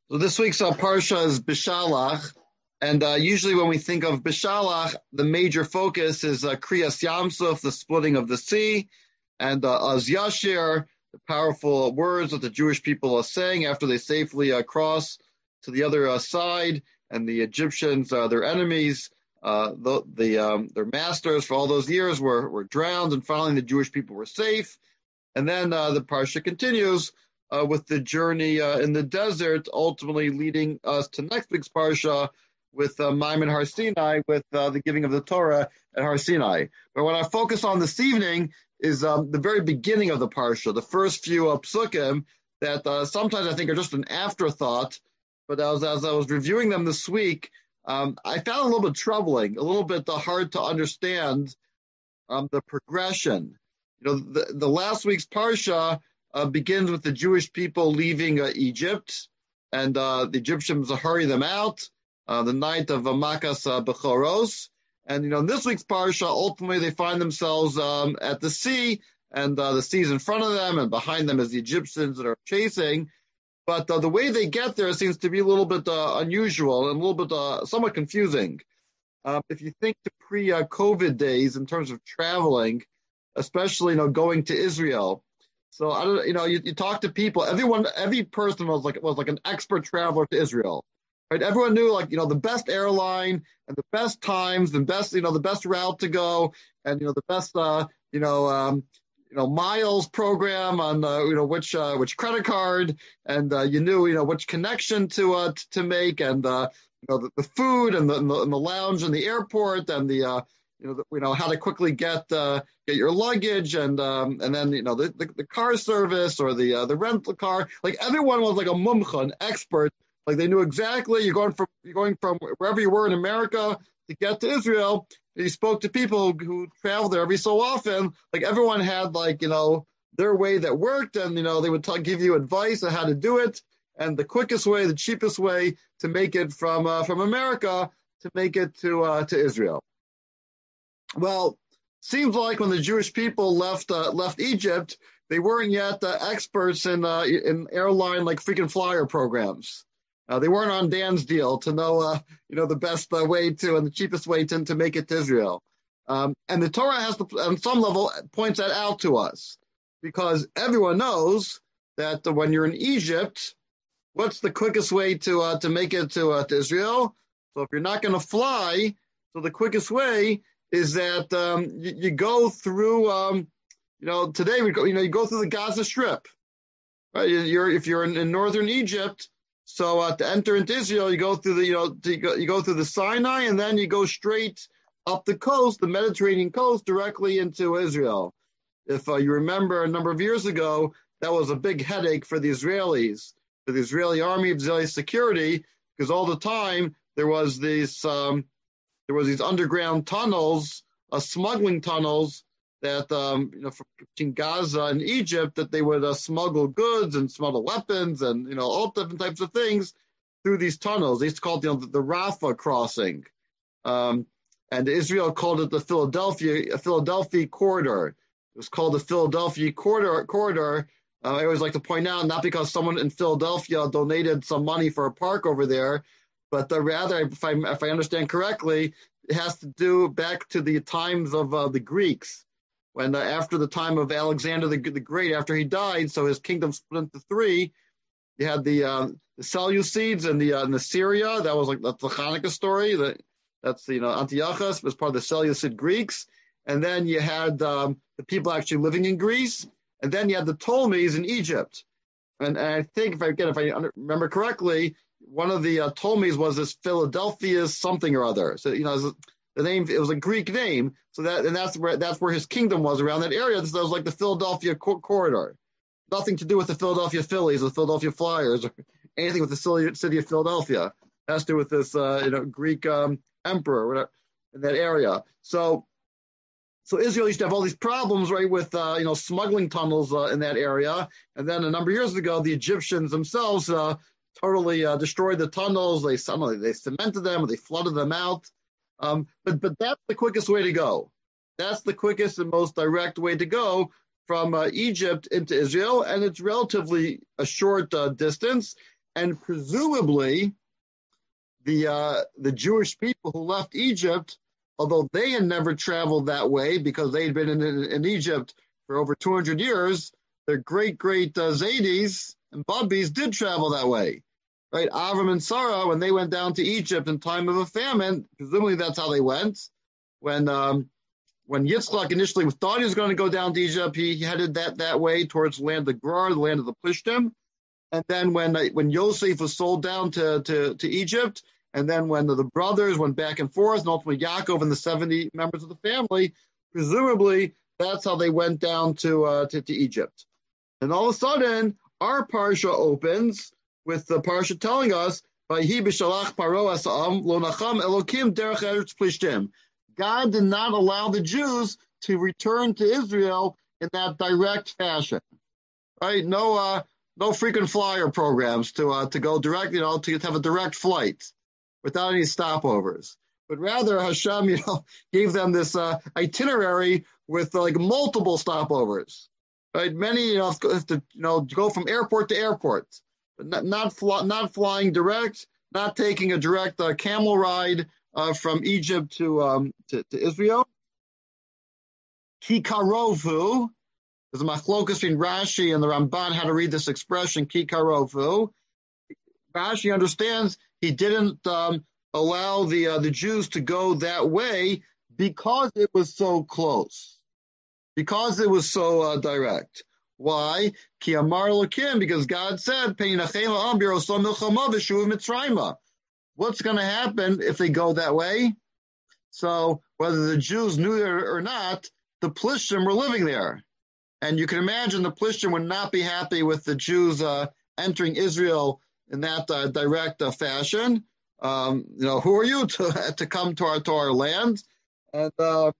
So this week's parsha is Bishalach, and usually when we think of Bishalach, the major focus is Kriyas Yamsuf, the splitting of the sea, and Az Yashir, the powerful words that the Jewish people are saying after they safely cross to the other side, and the Egyptians, their enemies, their masters for all those years were drowned, and finally the Jewish people were safe. And then the parsha continues with the journey in the desert, ultimately leading us to next week's parsha with Maimon Har Sinai, with the giving of the Torah at Har Sinai. But what I focus on this evening is the very beginning of the parsha, the first few psukim that sometimes I think are just an afterthought. But as I was reviewing them this week, I found a little bit troubling, a little bit hard to understand the progression. You know, the last week's parsha begins with the Jewish people leaving Egypt, and the Egyptians hurry them out the night of Makas Bechoros. And, in this week's parsha, ultimately they find themselves at the sea, and the sea's in front of them, and behind them is the Egyptians that are chasing. But the way they get there seems to be a little bit unusual and a little bit somewhat confusing. If you think to pre-COVID days in terms of traveling, especially, going to Israel. So I don't, you talk to people. Every person was like an expert traveler to Israel, right? Everyone knew the best airline and the best times and best, the best route to go, and the best miles program on which credit card, and you knew which connection to make, and the food and the lounge in the airport, and the how to quickly get your luggage, and then the car service or the rental car. Like everyone was like a mumcha, an expert. Like they knew exactly you're going from wherever you were in America to get to Israel. You spoke to people who travel there every so often. Like everyone had their way that worked, and they would give you advice on how to do it, and the quickest way, the cheapest way to make it from America to make it to Israel. Well, seems like when the Jewish people left Egypt, they weren't yet experts in airline frequent flyer programs. They weren't on Dan's deal to know the best way to and the cheapest way to make it to Israel. And the Torah has to, on some level, points that out to us, because everyone knows that when you're in Egypt, what's the quickest way to make it to Israel? So if you're not going to fly, so the quickest way is that you go through, today you go through the Gaza Strip, right? If you're in northern Egypt, so to enter into Israel, you go through you go through the Sinai, and then you go straight up the coast, the Mediterranean coast, directly into Israel. If you remember a number of years ago, that was a big headache for the Israelis, for the Israeli army, Israeli security, because all the time there was these underground tunnels, smuggling tunnels that, between Gaza and Egypt, that they would smuggle goods and smuggle weapons and, all different types of things through these tunnels. They used to call it, the Rafah crossing. And Israel called it the Philadelphia corridor. It was called the Philadelphia corridor. I always like to point out, not because someone in Philadelphia donated some money for a park over there, but rather, if I understand correctly, it has to do back to the times of the Greeks, when after the time of Alexander the Great, after he died, so his kingdom split into three. You had the Seleucids and the Syria. That's the Hanukkah story. That's Antiochus was part of the Seleucid Greeks, and then you had the people actually living in Greece, and then you had the Ptolemies in Egypt. And I think if I remember correctly, one of the Ptolemies was this Philadelphia something or other. So the name, it was a Greek name. So that's where his kingdom was, around that area. This was like the Philadelphia corridor. Nothing to do with the Philadelphia Phillies or the Philadelphia Flyers or anything with the city of Philadelphia. It has to do with this Greek emperor or whatever in that area. So Israel used to have all these problems, right, with smuggling tunnels in that area. And then a number of years ago, the Egyptians themselves totally destroyed the tunnels. They cemented them, or they flooded them out. But that's the quickest way to go. That's the quickest and most direct way to go from Egypt into Israel, and it's relatively a short distance. And presumably, the Jewish people who left Egypt, although they had never traveled that way because they had been in Egypt for over 200 years, their great Zaydis and Bubbies did travel that way. Right? Avram and Sarah, when they went down to Egypt in time of a famine, presumably that's how they went. When Yitzchak initially thought he was going to go down to Egypt, he headed that way towards the land of Gerar, the land of the Plishtim. And then when Yosef was sold down to Egypt, and then when the brothers went back and forth, and ultimately Yaakov and the 70 members of the family, presumably that's how they went down to Egypt. And all of a sudden, our parsha opens with the parsha telling us, "Vayhi b'shalach paro asam lo nacham Elokim derech eretz Plishtim." God did not allow the Jews to return to Israel in that direct fashion, right? No frequent flyer programs to go direct, to have a direct flight without any stopovers. But rather, Hashem, gave them this itinerary with multiple stopovers, right? Many, have to go from airport to airport, but not flying direct, not taking a direct camel ride from Egypt to Israel. Ki karovu. There's a machlokas between Rashi and the Ramban how to read this expression, ki karovu. Rashi understands he didn't allow the Jews to go that way because it was so close, because it was so direct. Why? Ki amar Elokim, because God said, what's going to happen if they go that way? So whether the Jews knew it or not, the Plishtim were living there. And you can imagine the Plishtim would not be happy with the Jews entering Israel in that direct fashion. Who are you to come to our land? And the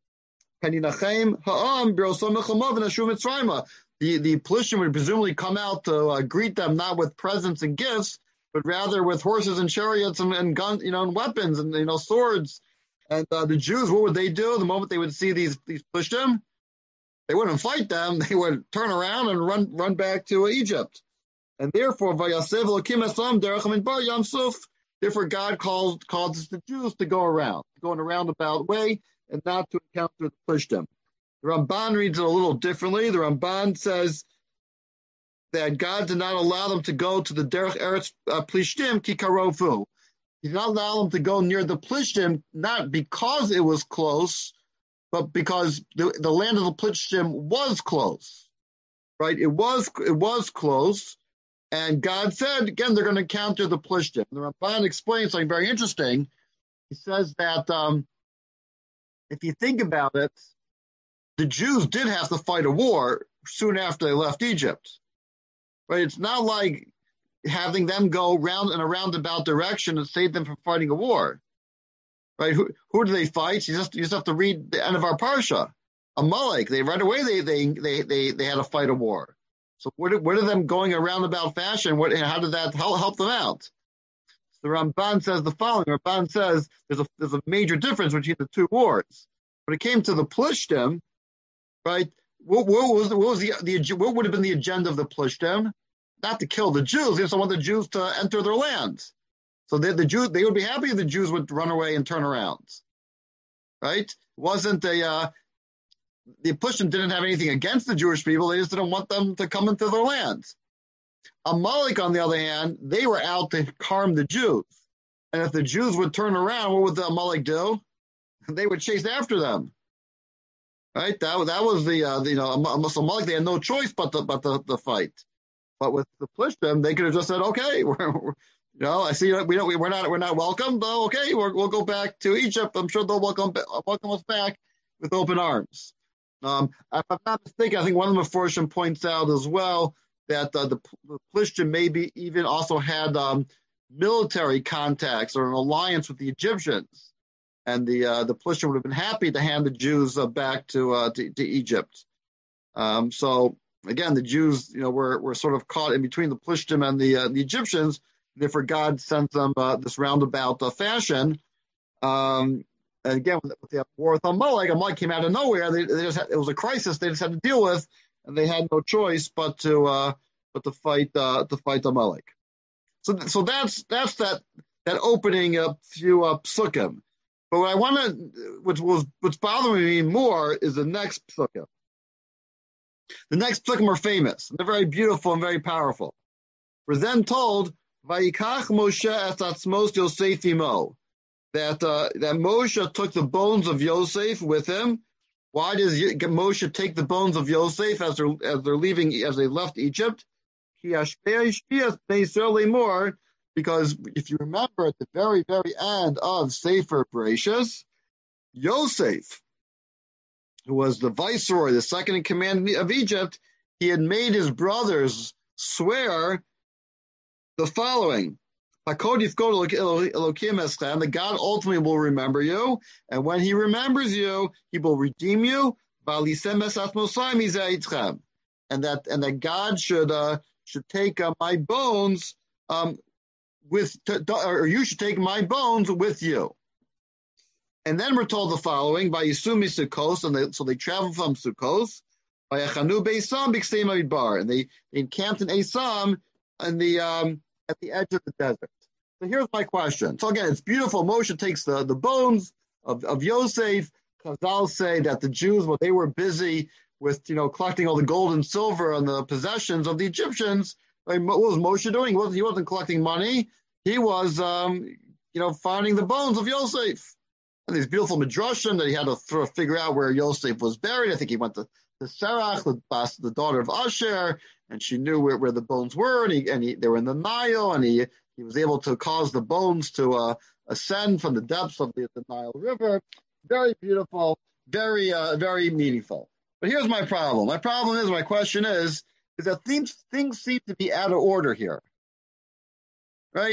Plishtim would presumably come out to greet them not with presents and gifts, but rather with horses and chariots and guns, and weapons and swords. And the Jews, what would they do the moment they would see these Plishtim? They wouldn't fight them. They would turn around and run back to Egypt. And therefore, therefore God called the Jews to go around, to go in a roundabout way and not to encounter the Plishtim. The Ramban reads it a little differently. The Ramban says that God did not allow them to go to the Derech Eretz Plishtim ki karovu. He did not allow them to go near the Plishtim, not because it was close, but because the land of the Plishtim was close, right? It was close, and God said, again, they're going to encounter the Plishtim. The Ramban explains something very interesting. He says that if you think about it, the Jews did have to fight a war soon after they left Egypt, right? It's not like having them go round in a roundabout direction and save them from fighting a war. Right? Who do they fight? You just have to read the end of our parsha. Amalek. Right away they had to fight a war. So what are them going a roundabout fashion? How did that help them out? So the Ramban says the following. The Ramban says there's a major difference between the two wars. When it came to the Plishtim, right? What would have been the agenda of the Plishtim? Not to kill the Jews. They just want the Jews to enter their lands. So they would be happy if the Jews would run away and turn around, right? It wasn't the Plishtim didn't have anything against the Jewish people. They just didn't want them to come into their lands. Amalek, on the other hand, they were out to harm the Jews. And if the Jews would turn around, what would the Amalek do? They would chase after them, right? That was the Amalek. They had no choice but the fight. But with the Plishtim, they could have just said, "Okay, I see we're not welcome. But okay, we'll go back to Egypt. I'm sure they'll welcome us back with open arms." If I'm not mistaken, I think one of the Meforshim points out as well that the Plishtim maybe even also had military contacts or an alliance with the Egyptians, and the Plishtim would have been happy to hand the Jews back to Egypt. So again, the Jews, were sort of caught in between the Plishtim and the Egyptians. Therefore, God sent them this roundabout fashion. And again, with the war with Amalek came out of nowhere. It was a crisis they just had to deal with, and they had no choice but to fight Amalek. So that's that opening few psukim. But what I want to, what's bothering me more is the next psukim. The next psukim are famous. They're very beautiful and very powerful. We're then told, "Vayikach Moshe et atzmos Yosef imo," that Moshe took the bones of Yosef with him. Why does Moshe take the bones of Yosef as they're leaving, as they left Egypt? Because if you remember at the very, very end of Sefer Bereshis, Yosef, who was the viceroy, the second in command of Egypt, he had made his brothers swear the following: the God ultimately will remember you, and when he remembers you, he will redeem you. And that God should take my bones or you should take my bones with you. And then we're told the following: by Yisumi Sukkos, and so they traveled from Sukkos, by Echanu Beisam B'Ksei Midbar, and they encamped in Esam at the edge of the desert. So here's my question. So again, it's beautiful. Moshe takes the bones of Yosef. Chazal say that the Jews, when they were busy with collecting all the gold and silver and the possessions of the Egyptians, what was Moshe doing? He wasn't collecting money. He was finding the bones of Yosef. And these beautiful midrashim that he had to figure out where Yosef was buried. I think he went to Serach, the daughter of Asher, and she knew where the bones were, and they were in the Nile, and he was able to cause the bones to ascend from the depths of the Nile River. Very beautiful, very very meaningful. But here's my problem. My question is that things seem to be out of order here, right?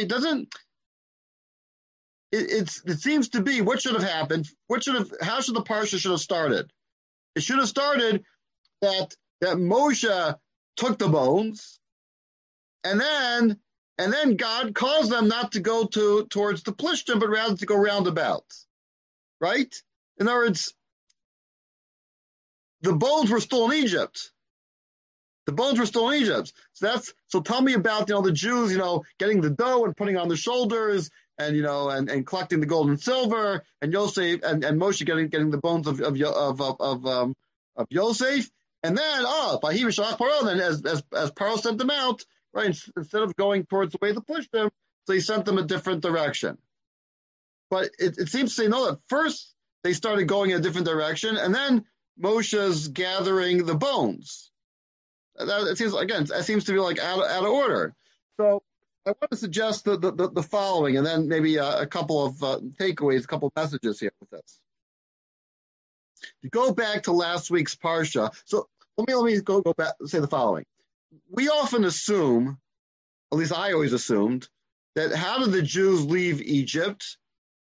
It seems to be what should have happened. How should the parsha should have started? It should have started that Moshe took the bones, and then God caused them not to go towards the Plishtim, but rather to go roundabout. Right? In other words, the bones were still in Egypt. So tell me about the Jews, getting the dough and putting on the shoulders, and collecting the gold and silver, and Yosef and Moshe getting the bones of Yosef, and then by Hivashach Paro, then as Paro sent them out, right? Instead of going towards the way to push them, so he sent them a different direction. But it seems to say no. That first they started going in a different direction, and then Moshe's gathering the bones. That seems to be like out of order. So I want to suggest the following, and then maybe a couple of takeaways, a couple of messages here with this. You go back to last week's parsha. So let me go back and say the following. We often assume, at least I always assumed, that how did the Jews leave Egypt?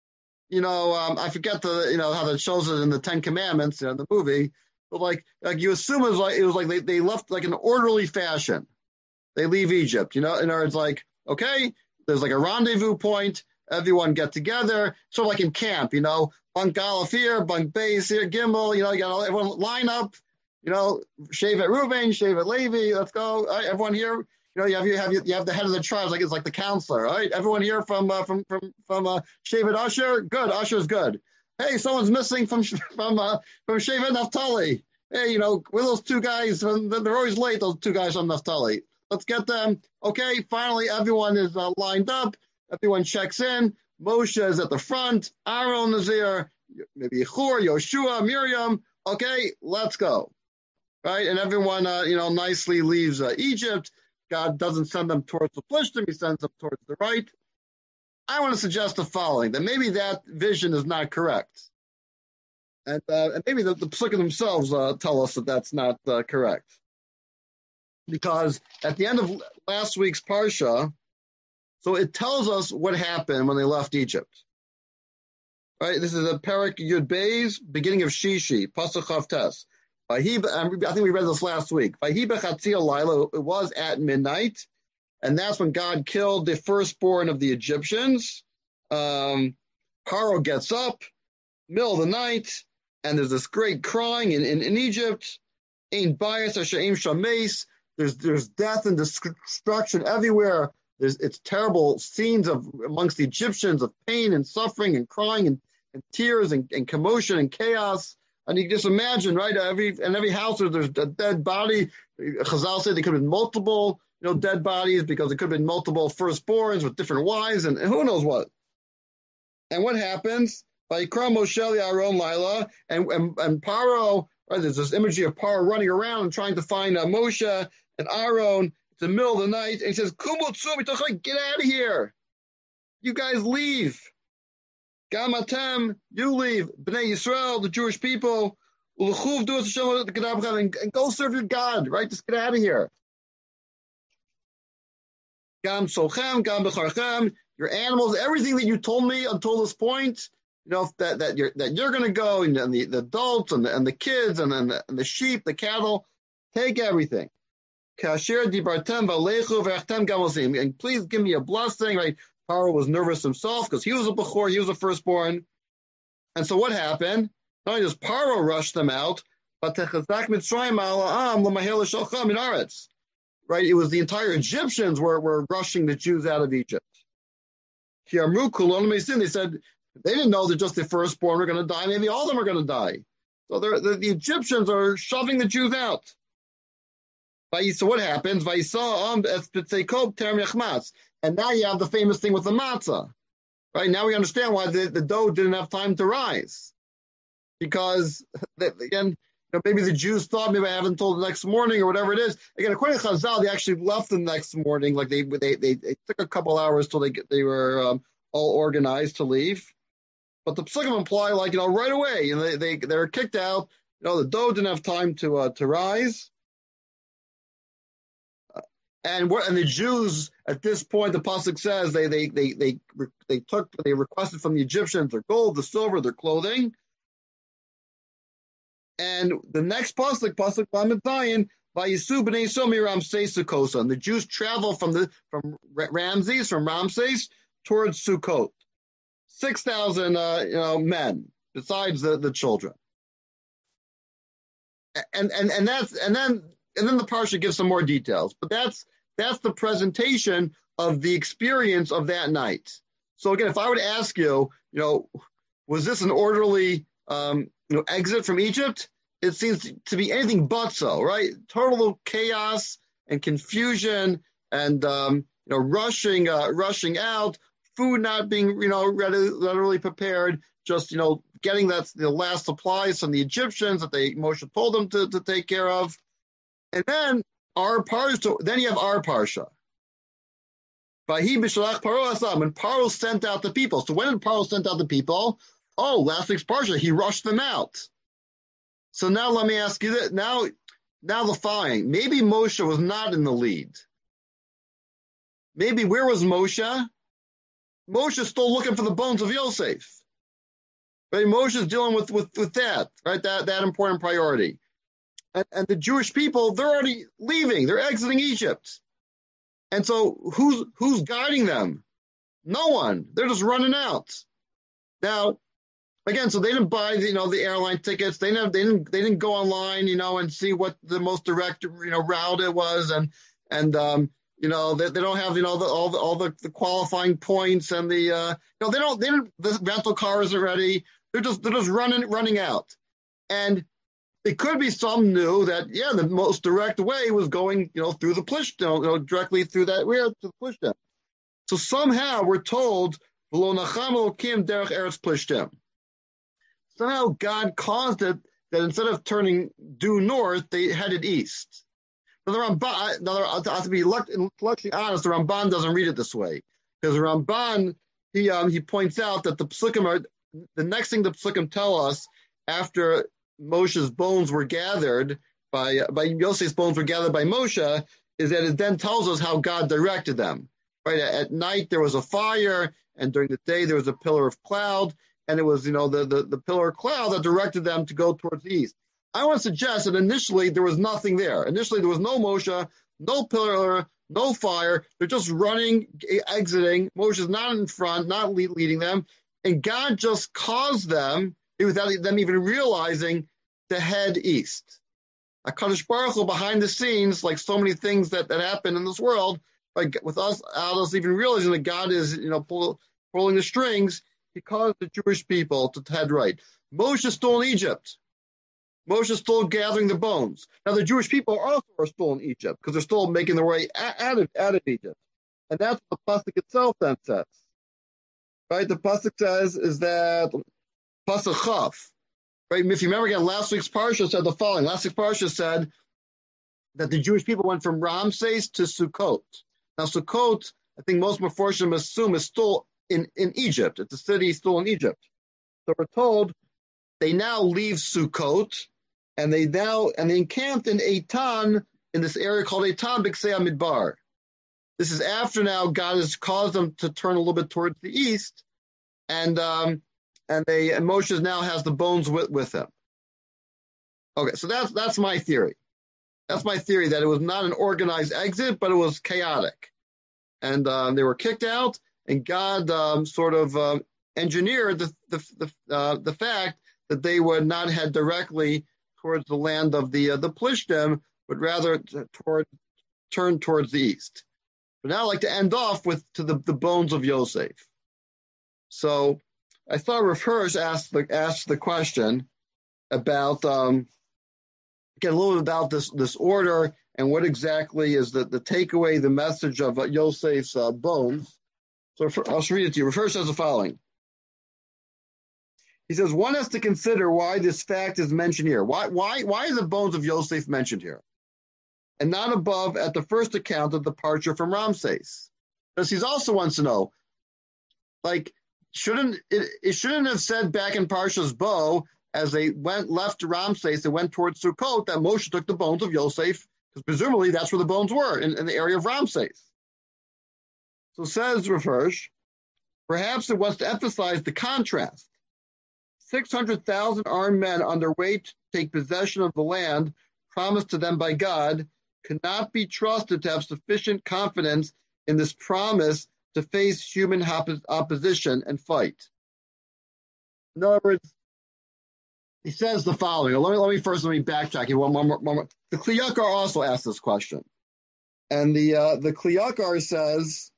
I forget how that shows it in the Ten Commandments in the movie, but like you assume it was like they left like an orderly fashion. They leave Egypt, in other words, like, okay, there's like a rendezvous point, everyone get together, sort of like in camp, bunk Aleph here, bunk Beis here, Gimel, you got everyone line up, Shevet Reuven, Shevet Levi, let's go, right, everyone here, you have the head of the tribe, it's like the counselor, right? Everyone here from Shevet Asher, good, Asher's good. Hey, someone's missing from Shevet Naphtali. Hey, we're those two guys, they're always late, those two guys from Naphtali. Let's get them. Okay, finally everyone is lined up. Everyone checks in. Moshe is at the front. Aaron is there. Maybe Hur, Yoshua, Miriam. Okay, let's go. Right, and everyone, nicely leaves Egypt. God doesn't send them towards the Plishtim. He sends them towards the right. I want to suggest the following, that maybe that vision is not correct. And maybe the Psukim themselves tell us that that's not correct. Because at the end of last week's parsha, so it tells us what happened when they left Egypt. Right? This is a Perek Yud Beis, beginning of Shishi, Pasuk Chavtes. I think we read this last week. It was at midnight, and that's when God killed the firstborn of the Egyptians. Paro gets up, middle of the night, and there's this great crying in Egypt. Ein bias Hashem shameis. There's death and destruction everywhere. it's terrible scenes amongst the Egyptians of pain and suffering and crying and tears and commotion and chaos. And you can just imagine, right? Every house there's a dead body. Chazal said there could have been multiple, dead bodies because it could have been multiple firstborns with different wives and who knows what. And what happens? Vayikra Moshe Aaron Laila and Paro. Right, there's this imagery of Paro running around and trying to find Moshe and Aaron. It's the middle of the night, and he says, "Kumutsu, get out of here! You guys leave. Gamatem, you leave. Bnei Yisrael, the Jewish people, and go serve your God. Right, just get out of here. Gam Sochem, Gam Becharchem, your animals, everything that you told me until this point." That you're going to go, and the adults and the kids and the sheep, the cattle, take everything. And please give me a blessing. Right? Paro was nervous himself because he was a bechor, he was a firstborn. And so what happened? Not only does Paro rush them out, but right? It was the entire Egyptians were rushing the Jews out of Egypt. They said, they didn't know that just the firstborn were going to die. Maybe all of them are going to die. So the Egyptians are shoving the Jews out. So what happens? And now you have the famous thing with the matzah. Right? Now we understand why the dough didn't have time to rise. Because, again, maybe the Jews thought maybe I haven't told the next morning or whatever it is. Again, according to Chazal, they actually left the next morning. Like they took a couple hours till they were all organized to leave. But the psukim imply, right away, they're kicked out. The dough didn't have time to rise, and the Jews at this point, the pasuk says they requested from the Egyptians their gold, the silver, their clothing, and the next pasuk Lamed Zayin, Vayisu b'nei Yisrael miRamses Sukkot, and the Jews travel from Ramses towards Sukkot. 6,000 men besides the children, and then the parsha gives some more details. But that's the presentation of the experience of that night. So again, if I were to ask you, was this an orderly exit from Egypt? It seems to be anything but so, right? Total chaos and confusion and rushing out. Food not being, readily prepared, just, getting the last supplies from the Egyptians that Moshe told them to take care of. And then then you have our parsha. When Paro sent out the people. So when did Paro sent out the people? Oh, last week's parsha, he rushed them out. So now let me ask you that. Now the following. Maybe Moshe was not in the lead. Maybe where was Moshe? Moshe's still looking for the bones of Yosef. Right? Moshe's dealing with that, right? That important priority. And the Jewish people, they're already leaving. They're exiting Egypt. And so who's guiding them? No one. They're just running out. Now, again, so they didn't buy the airline tickets. They didn't go online, and see what the most direct route it was, and they don't have all the qualifying points and the the rental car isn't ready. They're just running out, and it could be some knew that the most direct way was going through the Plishtim, directly through that to the Plishtim. So somehow we're told V'lo nacham Elokim derech eretz Plishtim. Somehow God caused it that instead of turning due north, they headed east. Now the Ramban, to be intellectually honest, the Ramban doesn't read it this way, because the Ramban he points out that the psukim are the next thing the psukim tell us after Moshe's bones were gathered by Yosef's bones were gathered by Moshe is that it then tells us how God directed them. Right, at night there was a fire, and during the day there was a pillar of cloud, and it was the pillar of cloud that directed them to go towards the east. I want to suggest that initially there was nothing there. Initially there was no Moshe, no pillar, no fire. They're just running, exiting. Moshe's not in front, not leading them. And God just caused them, without them even realizing, to head east. HaKadosh Baruch Hu behind the scenes, like so many things that happen in this world, like without us even realizing that God is, pulling the strings, he caused the Jewish people to head right. Moshe is still in Egypt. Moshe is still gathering the bones. Now the Jewish people also are still in Egypt because they're still making their way out of Egypt. And that's what the pasuk itself then says. Right? The pasuk says is that pasuk Chaf. Right? If you remember again, last week's parsha said the following. Last week's parsha said that the Jewish people went from Ramses to Sukkot. Now Sukkot, I think most Meforshim assume, is still in Egypt. It's a city still in Egypt. So we're told they now leave Sukkot and they encamped in Eitan, in this area called Eitan B'Ksei Midbar. This is after now God has caused them to turn a little bit towards the east, and Moshe now has the bones with him. Okay, so that's my theory. That's my theory, that it was not an organized exit, but it was chaotic, and they were kicked out, and God engineered the fact that they would not head directly towards the land of the Plishtim, but rather turn towards the east. But now I'd like to end off with the bones of Yosef. So I thought Rav Hirsch asked the question about get a little bit about this order and what exactly is the takeaway, the message of Yosef's bones. So I'll read it to you. Rav Hirsch says the following. He says, one has to consider why this fact is mentioned here. Why are the bones of Yosef mentioned here, and not above at the first account of departure from Ramses? Because he also wants to know, like, it shouldn't have said back in Parshas Bo, as they left Ramses, they went towards Sukkot, that Moshe took the bones of Yosef, because presumably that's where the bones were, in the area of Ramses. So says Rav Hirsch, perhaps it was to emphasize the contrast. 600,000 armed men underway to take possession of the land promised to them by God cannot be trusted to have sufficient confidence in this promise to face human opposition and fight. In other words, he says the following. Let me backtrack you one more. The Kli Yakar also asked this question, and the Kli Yakar says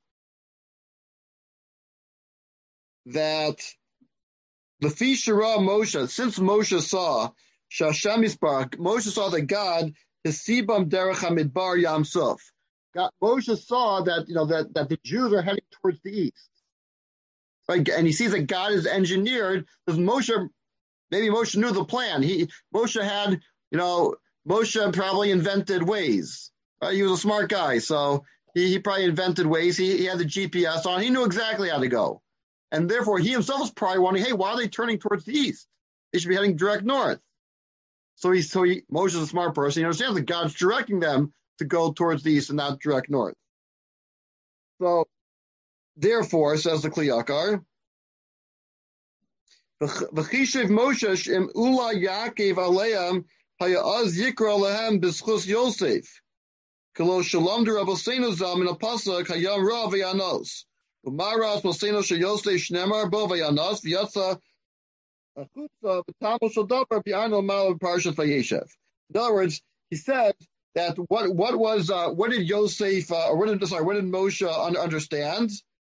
that Lefi Shira Moshe, since Moshe saw Shashem Yisbarach, Moshe saw that God is Sibam Derech HaMidbar Yam Suf. Moshe saw that that the Jews are heading towards the east, right? And he sees that God is engineered, because maybe Moshe knew the plan. Moshe probably invented Waze. Right? He was a smart guy, so he probably invented Waze. He had the GPS on. He knew exactly how to go. And therefore, he himself was probably wondering, hey, why are they turning towards the east? They should be heading direct north. So Moshe is a smart person. He understands that God's directing them to go towards the east and not direct north. So, therefore, says the Kli Yakar, V'chishev Moshe shem ula Yaakov aleim hayaz yikra lehem b'schus Yosef k'lo shalom d'Rabbeinu zal min ha'pasuk hayam ra v'yanos u'maras Rabbeinu sheyosef shnemar bo v'yanos v'yatza achutza v'tamo shel davar b'yano mal b'parashat Vayeshev. In other words, he said that what did Moshe understand?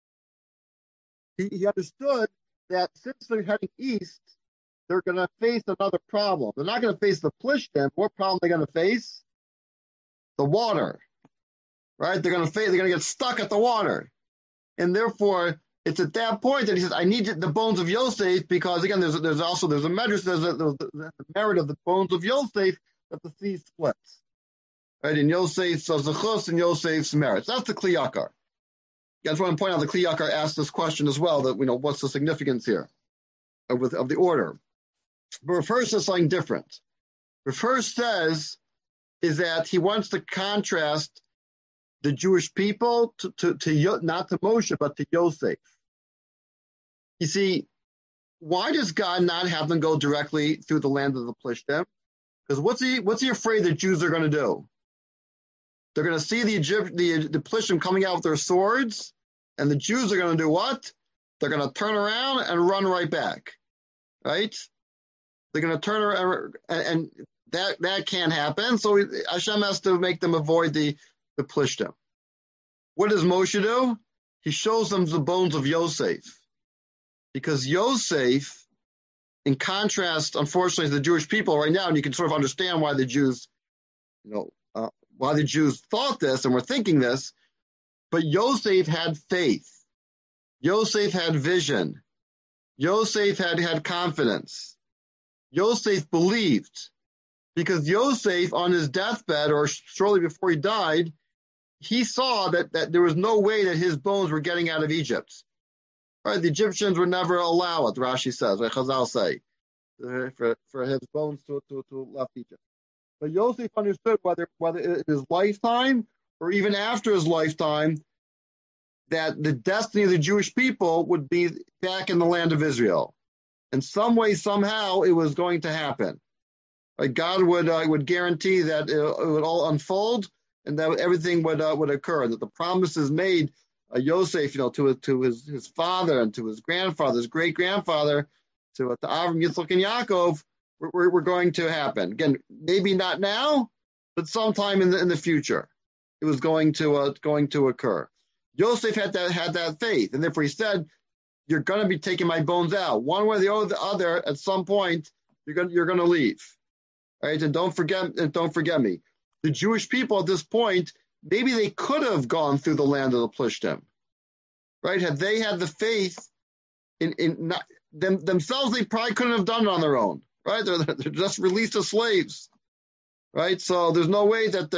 He understood that since they're heading east, they're going to face another problem. They're not going to face the Plishtim. What problem are they going to face? The water, right? They're going to get stuck at the water, and therefore it's at that point that he says, "I need the bones of Yosef," because again, there's a medrash, there's the merit of the bones of Yosef that the sea splits, right? In Yosef's zechus and Yosef's merits. That's the Kli Yakar. I just want to point out the Kli Yakar asked this question as well, that what's the significance here of the order. But Rav Hirsch says something different. Rav Hirsch says is that he wants to contrast the Jewish people to not to Moshe, but to Yosef. You see, why does God not have them go directly through the land of the Plishtim? Because what's he afraid the Jews are going to do? They're going to see the Plishtim coming out with their swords, and the Jews are going to do what? They're going to turn around and run right back, right? They're going to turn around, and that can't happen. So Hashem has to make them avoid the Plishtim. what does Moshe do? He shows them the bones of Yosef. Because Yosef, in contrast, unfortunately, to the Jewish people right now, and you can sort of understand why the Jews, why the Jews thought this and were thinking this, but Yosef had faith. Yosef had vision. Yosef had confidence. Yosef believed. Because Yosef, on his deathbed, or shortly before he died, he saw that there was no way that his bones were getting out of Egypt. Right? The Egyptians would never allow it, Rashi says, right? Chazal say, for his bones to left Egypt. But Yosef understood whether in his lifetime or even after his lifetime, that the destiny of the Jewish people would be back in the land of Israel. In some way, somehow, it was going to happen. Right? God would guarantee that it would all unfold and that everything would occur, and that the promises made Yosef, to his father and to his grandfather, his great grandfather, to Avram, Yitzchak, and Yaakov, were going to happen. Again, maybe not now, but sometime in the future, it was going to occur. Yosef had that faith, and therefore he said, "You're going to be taking my bones out one way or the other. At some point, you're going to leave, right? And don't forget me." The Jewish people at this point, maybe they could have gone through the land of the Plishtim, right? Had they had the faith in themselves, they probably couldn't have done it on their own, right? They're just released as slaves, right? So there's no way that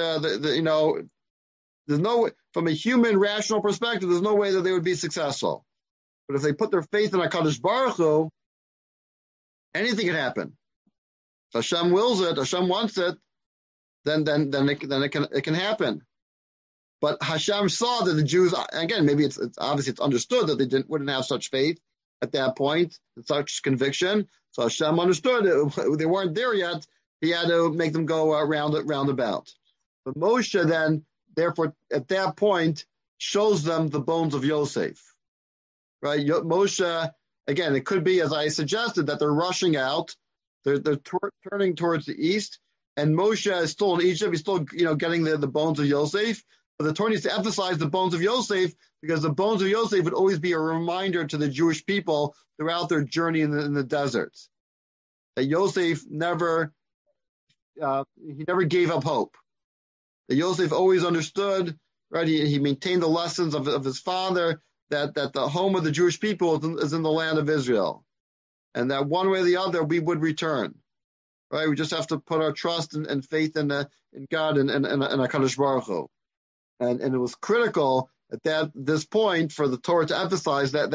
there's no way, from a human rational perspective, there's no way that they would be successful. But if they put their faith in HaKadosh Baruch Hu, anything can happen. If Hashem wills it, Hashem wants it, then it can happen. But Hashem saw that the Jews, again, maybe it's obviously it's understood that they wouldn't have such faith at that point, such conviction. So Hashem understood it. They weren't there yet. He had to make them go roundabout. But Moshe then, therefore, at that point, shows them the bones of Yosef. Right? Moshe, again, it could be, as I suggested, that they're rushing out. They're turning towards the east. And Moshe is still in Egypt. He's still, getting the bones of Yosef. But the Torah needs to emphasize the bones of Yosef, because the bones of Yosef would always be a reminder to the Jewish people throughout their journey in the desert. That Yosef never gave up hope. That Yosef always understood, right? He maintained the lessons of his father, that the home of the Jewish people is in the land of Israel. And that one way or the other, we would return. Right? We just have to put our trust and faith in God and HaKadosh Baruch Hu. And it was critical at this point for the Torah to emphasize that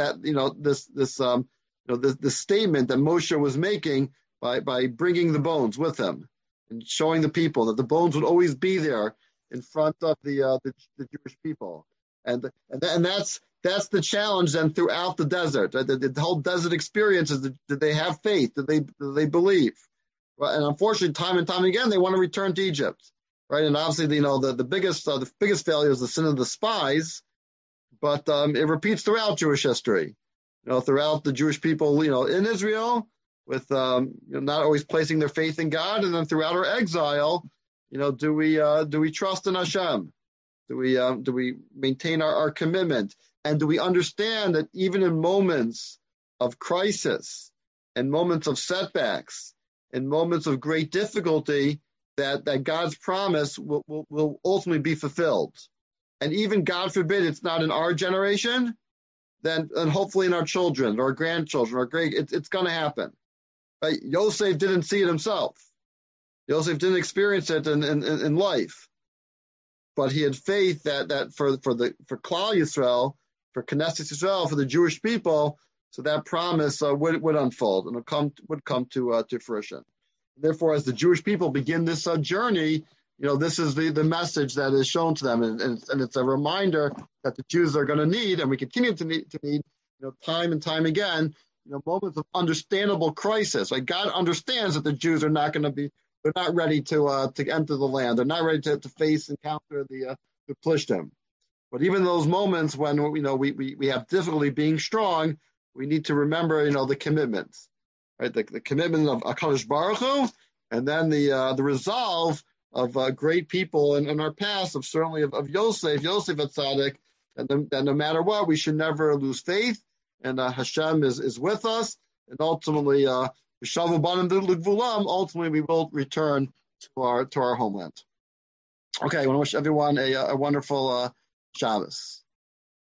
this statement that Moshe was making by bringing the bones with him and showing the people that the bones would always be there in front of the Jewish people. And that's the challenge then throughout the desert. The whole desert experience is, did they have faith? Did they believe? And unfortunately, time and time again, they want to return to Egypt, right? And obviously, the biggest failure is the sin of the spies, but it repeats throughout Jewish history, throughout the Jewish people, in Israel, with not always placing their faith in God, and then throughout our exile, do we trust in Hashem? Do we maintain our commitment? And do we understand that even in moments of crisis and moments of setbacks, in moments of great difficulty, that God's promise will ultimately be fulfilled. And even, God forbid, it's not in our generation, then and hopefully in our children, or our grandchildren, or it's going to happen. Right? Yosef didn't see it himself. Yosef didn't experience it in life. But he had faith that for Klal Yisrael, for Knesset Yisrael, for the Jewish people, so that promise would unfold and would come to fruition. Therefore, as the Jewish people begin this journey, this is the message that is shown to them, and it's a reminder that the Jews are going to need, and we continue to need, time and time again, moments of understandable crisis. Like, God understands that the Jews are not going to be, they're not ready to enter the land. They're not ready to face and counter the Plishtim. But even those moments when we have difficulty being strong, we need to remember the commitments, right? The commitment of HaKadosh Baruch Hu, and then the resolve of great people in our past, certainly of Yosef HaTzadik, that no matter what, we should never lose faith, and Hashem is with us, and ultimately, ultimately we will return to our homeland. Okay, I want to wish everyone a wonderful Shabbos.